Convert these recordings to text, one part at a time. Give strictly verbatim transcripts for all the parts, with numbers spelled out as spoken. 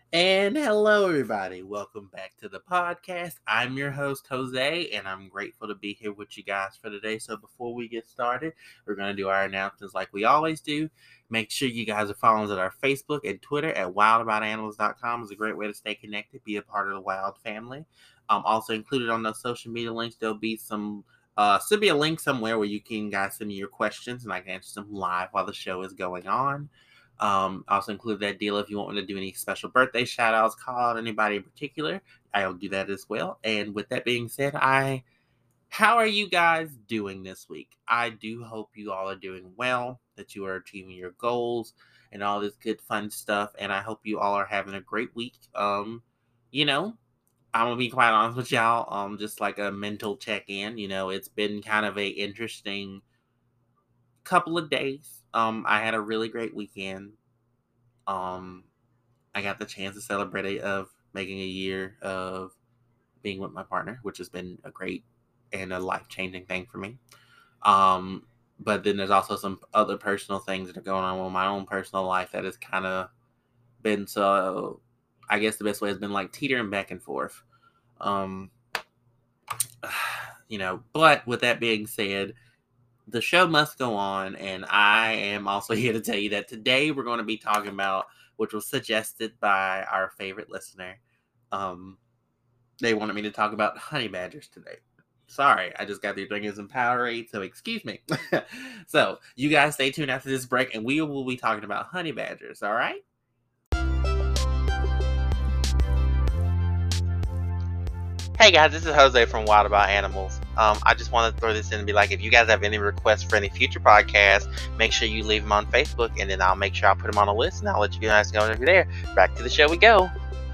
And hello, everybody. Welcome back to the podcast. I'm your host, Jose, and I'm grateful to be here with you guys for today. So, before we get started, we're going to do our announcements like we always do. Make sure you guys are following us at our Facebook and Twitter at wild about animals dot com. Is a great way to stay connected, be a part of the Wild family. Um, also, included on those social media links, there'll be some. Uh, should be a link somewhere where you can guys send me your questions and I can answer them live while the show is going on. Um, also include that deal if you want me to do any special birthday shout outs, call out anybody in particular. I'll do that as well. And with that being said, I how are you guys doing this week? I do hope you all are doing well, that you are achieving your goals and all this good fun stuff. And I hope you all are having a great week. Um, you know, I'm gonna be quite honest with y'all. Um, just like a mental check-in. You know, it's been kind of a interesting couple of days. Um, I had a really great weekend. Um, I got the chance to celebrate it of making a year of being with my partner, which has been a great and a life changing thing for me. Um, but then there's also some other personal things that are going on with my own personal life that has kind of been so. I guess the best way has been like teetering back and forth. Um, you know, but with that being said, the show must go on, and I am also here to tell you that today we're going to be talking about, which was suggested by our favorite listener. Um, they wanted me to talk about honey badgers today. Sorry, I just got through drinking some Powerade, so excuse me. So, you guys stay tuned after this break, and we will be talking about honey badgers, all right? Hey guys, this is Jose from Wild About Animals. Um, I just want to throw this in and be like, if you guys have any requests for any future podcasts, make sure you leave them on Facebook, and then I'll make sure I'll put them on a list, and I'll let you guys go over there. Back to the show we go.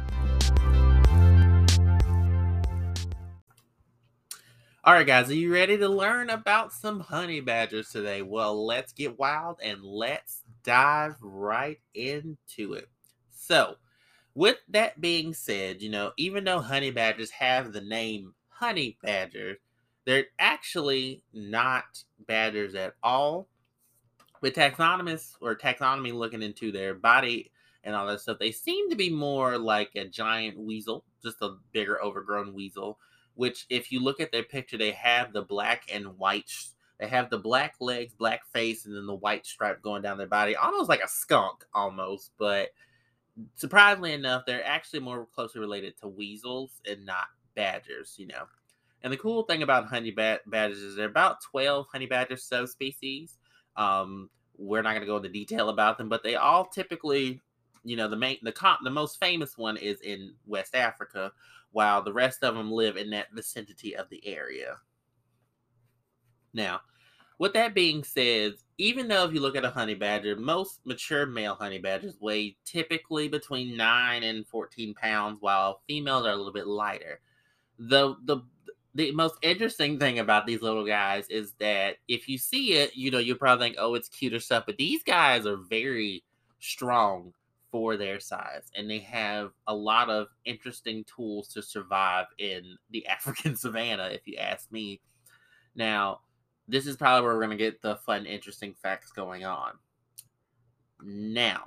All right, guys, are you ready to learn about some honey badgers today? Well, let's get wild and let's dive right into it. So, with that being said, you know, even though honey badgers have the name honey badger, they're actually not badgers at all. With taxonomists or taxonomy looking into their body and all that stuff, they seem to be more like a giant weasel, just a bigger overgrown weasel. Which, if you look at their picture, they have the black and white. They have the black legs, black face, and then the white stripe going down their body, almost like a skunk, almost. But surprisingly enough, they're actually more closely related to weasels and not badgers, you know. And the cool thing about honey bad- badgers is there are about twelve honey badger subspecies. Um, we're not going to go into detail about them, but they all typically, you know, the main, the comp, the most famous one is in West Africa, while the rest of them live in that vicinity of the area. Now, with that being said, even though if you look at a honey badger, most mature male honey badgers weigh typically between nine and fourteen pounds, while females are a little bit lighter. The the the most interesting thing about these little guys is that if you see it, you know, you'll probably think, oh, it's cute or stuff, but these guys are very strong for their size, and they have a lot of interesting tools to survive in the African savannah, if you ask me. Now, this is probably where we're going to get the fun, interesting facts going on. Now,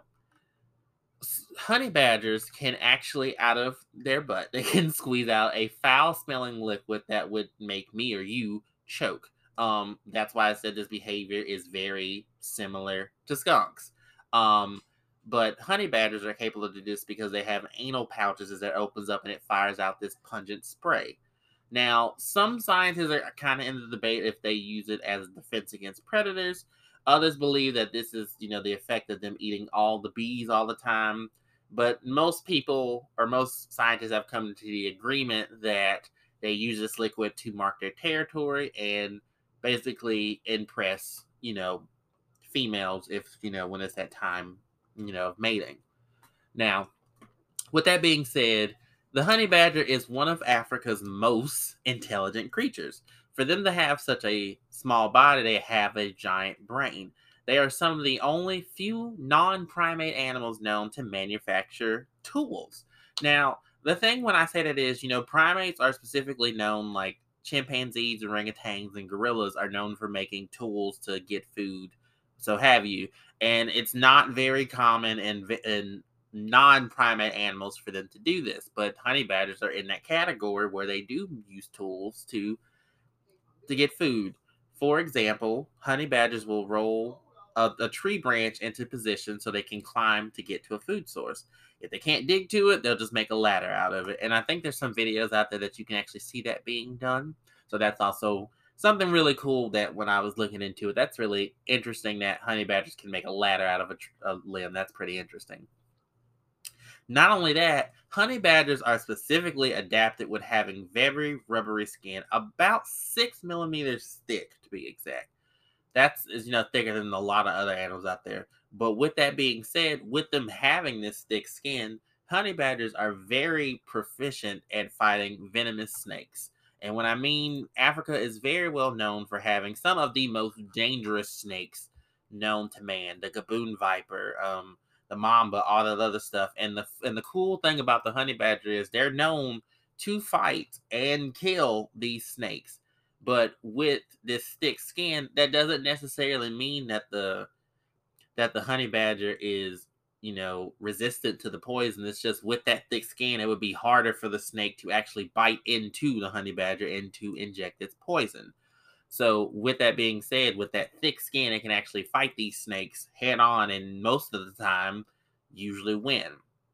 honey badgers can actually, out of their butt, they can squeeze out a foul-smelling liquid that would make me or you choke. Um, that's why I said this behavior is very similar to skunks. Um, but honey badgers are capable of doing this because they have anal pouches as it opens up and it fires out this pungent spray. Now, some scientists are kind of in the debate if they use it as a defense against predators. Others believe that this is, you know, the effect of them eating all the bees all the time. But most people or most scientists have come to the agreement that they use this liquid to mark their territory and basically impress, you know, females if, you know, when it's that time, you know, of mating. Now, with that being said, the honey badger is one of Africa's most intelligent creatures. For them to have such a small body, they have a giant brain. They are some of the only few non primate animals known to manufacture tools. Now, the thing when I say that is, you know, primates are specifically known, like chimpanzees, orangutans, and gorillas are known for making tools to get food, so have you. And it's not very common in, in non-primate animals for them to do this. But honey badgers are in that category where they do use tools to to get food. For example, honey badgers will roll a, a tree branch into position so they can climb to get to a food source. If they can't dig to it, they'll just make a ladder out of it. And I think there's some videos out there that you can actually see that being done. So that's also something really cool that when I was looking into it, that's really interesting that honey badgers can make a ladder out of a, tr- a limb. That's pretty interesting. Not only that, honey badgers are specifically adapted with having very rubbery skin, about six millimeters thick to be exact. That's is you know thicker than a lot of other animals out there. But with that being said, with them having this thick skin, honey badgers are very proficient at fighting venomous snakes. And when I mean Africa is very well known for having some of the most dangerous snakes known to man, the gaboon viper, um, the mamba, all that other stuff. And the and the cool thing about the honey badger is they're known to fight and kill these snakes. But with this thick skin, that doesn't necessarily mean that the that the honey badger is, you know, resistant to the poison. It's just with that thick skin, it would be harder for the snake to actually bite into the honey badger and to inject its poison. So, with that being said, with that thick skin, it can actually fight these snakes head on, and most of the time, usually win.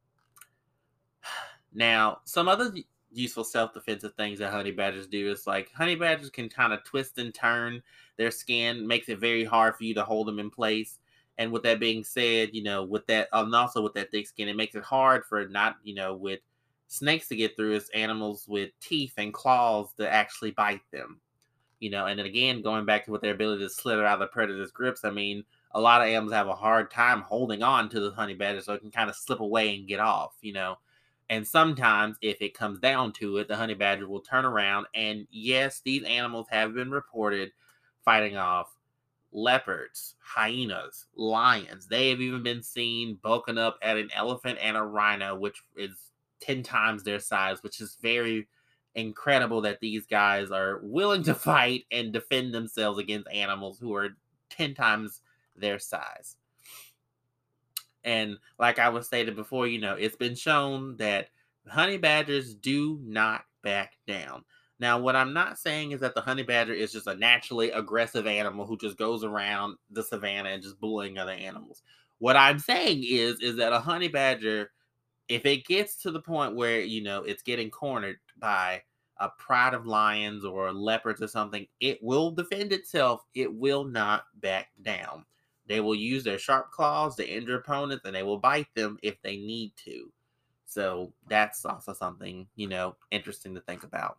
Now, some other useful self-defensive things that honey badgers do is like honey badgers can kind of twist and turn their skin, makes it very hard for you to hold them in place. And with that being said, you know, with that, and also with that thick skin, it makes it hard for not, you know, with snakes to get through. It's animals with teeth and claws to actually bite them. You know, and then again, going back to with their ability to slither out of the predator's grips, I mean, a lot of animals have a hard time holding on to the honey badger, so it can kind of slip away and get off, you know. And sometimes, if it comes down to it, the honey badger will turn around. And yes, these animals have been reported fighting off leopards, hyenas, lions. They have even been seen bulking up at an elephant and a rhino, which is ten times their size, which is very incredible that these guys are willing to fight and defend themselves against animals who are ten times their size. And like I was stated before, you know, it's been shown that honey badgers do not back down. Now, what I'm not saying is that the honey badger is just a naturally aggressive animal who just goes around the savannah and just bullying other animals. What I'm saying is, is that a honey badger, if it gets to the point where, you know, it's getting cornered by a pride of lions or leopards or something, it will defend itself. It will not back down. They will use their sharp claws to injure opponents, and they will bite them if they need to. So that's also something, you know, interesting to think about.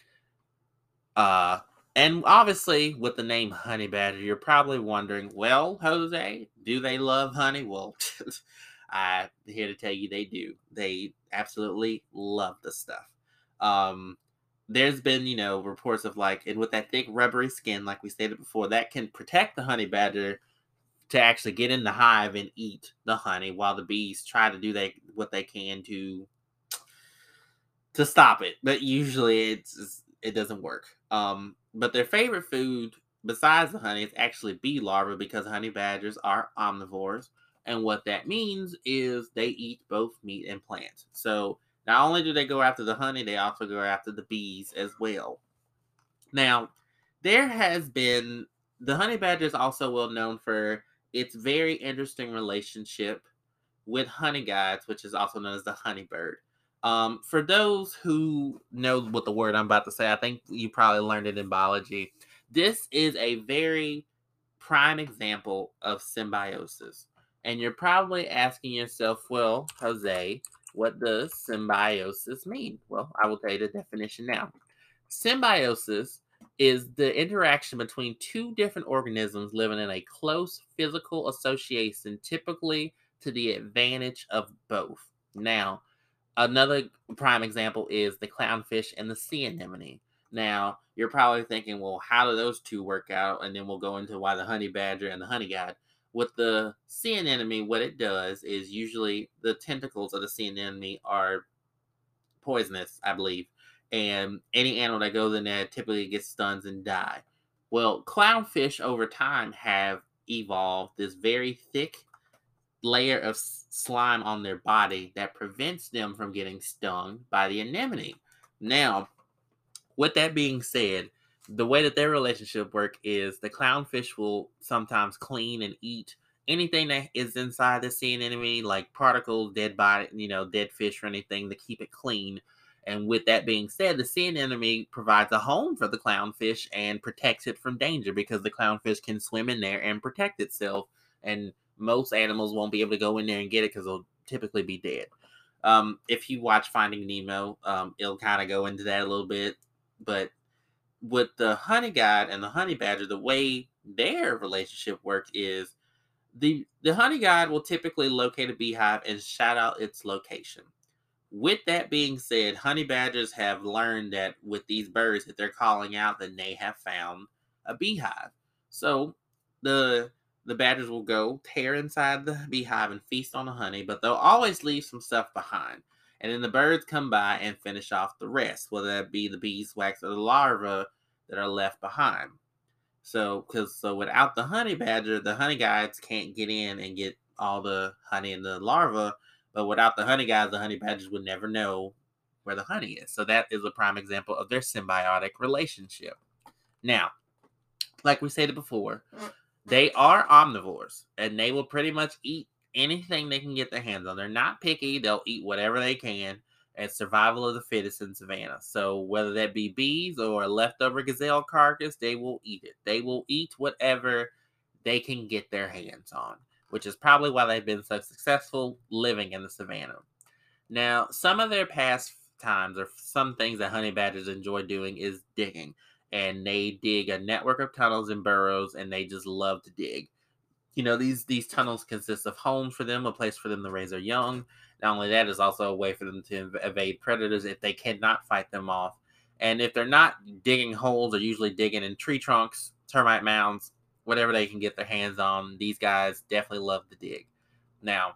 Uh, and obviously, with the name Honey Badger, you're probably wondering, well, Jose, do they love honey? Well, I'm here to tell you they do. They absolutely love the stuff. Um, there's been, you know, reports of like, and with that thick rubbery skin, like we stated before, that can protect the honey badger to actually get in the hive and eat the honey while the bees try to do they what they can to to stop it. But usually it's it doesn't work. Um, but their favorite food besides the honey is actually bee larvae because honey badgers are omnivores. And what that means is they eat both meat and plants. So not only do they go after the honey, they also go after the bees as well. Now, there has been the honey badger is also well known for its very interesting relationship with honey guides, which is also known as the honeybird. Um, for those who know what the word I'm about to say, I think you probably learned it in biology. This is a very prime example of symbiosis. And you're probably asking yourself, well, Jose, what does symbiosis mean? Well, I will tell you the definition now. Symbiosis is the interaction between two different organisms living in a close physical association, typically to the advantage of both. Now, another prime example is the clownfish and the sea anemone. Now, you're probably thinking, well, how do those two work out? And then we'll go into why the honey badger and the honey guide. With the sea anemone, what it does is usually the tentacles of the sea anemone are poisonous, I believe. And any animal that goes in there typically gets stunned and die. Well, clownfish over time have evolved this very thick layer of slime on their body that prevents them from getting stung by the anemone. Now, with that being said, the way that their relationship work is the clownfish will sometimes clean and eat anything that is inside the sea anemone, like particles, dead body, you know, dead fish or anything to keep it clean. And with that being said, the sea anemone provides a home for the clownfish and protects it from danger because the clownfish can swim in there and protect itself. And most animals won't be able to go in there and get it because they'll typically be dead. Um, if you watch Finding Nemo, um, it'll kind of go into that a little bit. But with the honey guide and the honey badger, the way their relationship works is the the honey guide will typically locate a beehive and shout out its location. With that being said, honey badgers have learned that with these birds that they're calling out, that they have found a beehive. So the the badgers will go tear inside the beehive and feast on the honey, but they'll always leave some stuff behind. And then the birds come by and finish off the rest, whether that be the beeswax or the larvae that are left behind. So, because so without the honey badger, the honey guides can't get in and get all the honey and the larva. But without the honey guides, the honey badgers would never know where the honey is. So that is a prime example of their symbiotic relationship. Now, like we stated before, they are omnivores, and they will pretty much eat anything they can get their hands on. They're not picky; they'll eat whatever they can. And survival of the fittest in savannah. So whether that be bees or a leftover gazelle carcass, they will eat it. They will eat whatever they can get their hands on, which is probably why they've been so successful living in the savannah. Now, some of their pastimes or some things that honey badgers enjoy doing is digging. And they dig a network of tunnels and burrows, and they just love to dig. You know, these these tunnels consist of homes for them, a place for them to raise their young. Not only that, is also a way for them to evade predators if they cannot fight them off. And if they're not digging holes, they're usually digging in tree trunks, termite mounds, whatever they can get their hands on. These guys definitely love to dig. Now,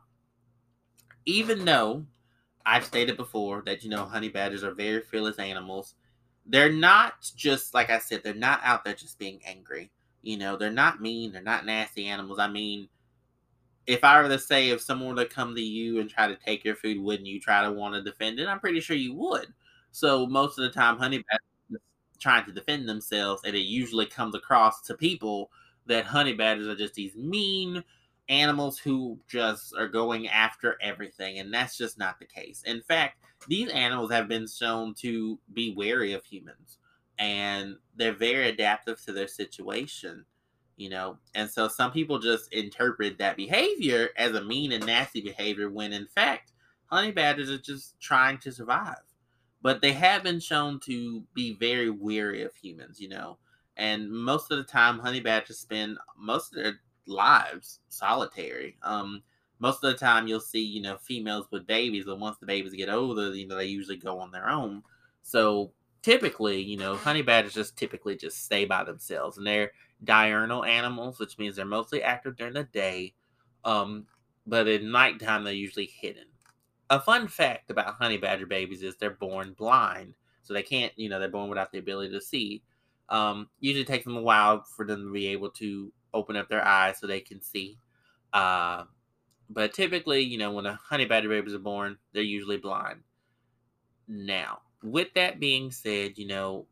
even though I've stated before that, you know, honey badgers are very fearless animals, they're not just, like I said, they're not out there just being angry. You know, they're not mean, they're not nasty animals. I mean, if I were to say if someone were to come to you and try to take your food, wouldn't you try to want to defend it? I'm pretty sure you would. So most of the time, honey badgers are trying to defend themselves, and it usually comes across to people that honey badgers are just these mean animals who just are going after everything, and that's just not the case. In fact, these animals have been shown to be wary of humans, and they're very adaptive to their situation, you know. And so some people just interpret that behavior as a mean and nasty behavior when in fact honey badgers are just trying to survive. But they have been shown to be very wary of humans, you know. And most of the time honey badgers spend most of their lives solitary. Um most of the time you'll see, you know, females with babies, but once the babies get older, you know, they usually go on their own. So typically, you know, honey badgers just typically just stay by themselves, and they're diurnal animals, which means they're mostly active during the day, um, but at nighttime they're usually hidden. A fun fact about honey badger babies is they're born blind, so they can't, you know, they're born without the ability to see. Um, usually takes them a while for them to be able to open up their eyes so they can see. Uh, but typically, you know, when the honey badger babies are born, they're usually blind. Now, with that being said, you know,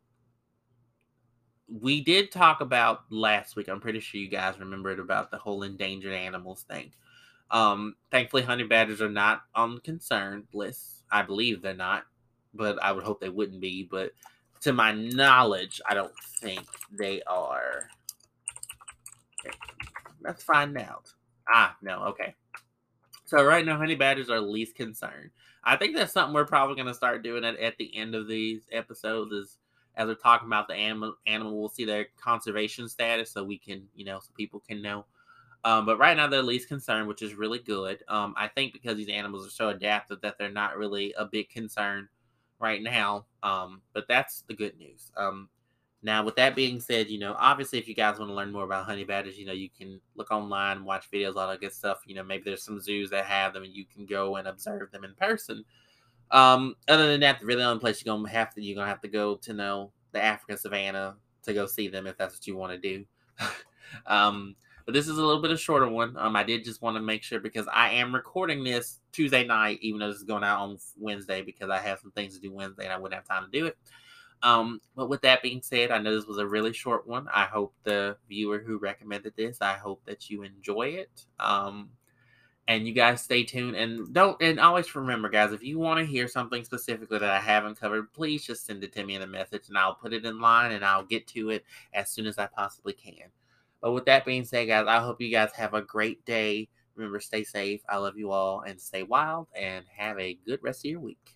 we did talk about last week. I'm pretty sure you guys remembered about the whole endangered animals thing. Um, thankfully, honey badgers are not on the concern list. I believe they're not, but I would hope they wouldn't be. But to my knowledge, I don't think they are. Okay, let's find out. Ah, no, okay. So right now, honey badgers are least concerned. I think that's something we're probably going to start doing at, at the end of these episodes. Is as we're talking about the animal, animal, we'll see their conservation status, so we can, you know, so people can know. Um, but right now they're least concerned, which is really good. Um, I think because these animals are so adaptive that they're not really a big concern right now. Um, but that's the good news. Um, now, with that being said, you know, obviously, if you guys want to learn more about honey badgers, you know, you can look online, watch videos, all that good stuff. You know, maybe there's some zoos that have them, and you can go and observe them in person. Um, other than that, the really only place you're gonna have to you're gonna have to go to know the African savannah to go see them if that's what you want to do. um, but But this is a little bit of shorter one. Um, I did just want to make sure because I am recording this Tuesday night, even though this is going out on Wednesday because I have some things to do Wednesday and I wouldn't have time to do it. Um, but with that being said, I know this was a really short one. I hope the viewer who recommended this, I hope that you enjoy it. Um, and you guys stay tuned and don't, and always remember, guys, if you want to hear something specifically that I haven't covered, please just send it to me in a message and I'll put it in line and I'll get to it as soon as I possibly can. But with that being said, guys, I hope you guys have a great day. Remember, stay safe. I love you all and stay wild and have a good rest of your week.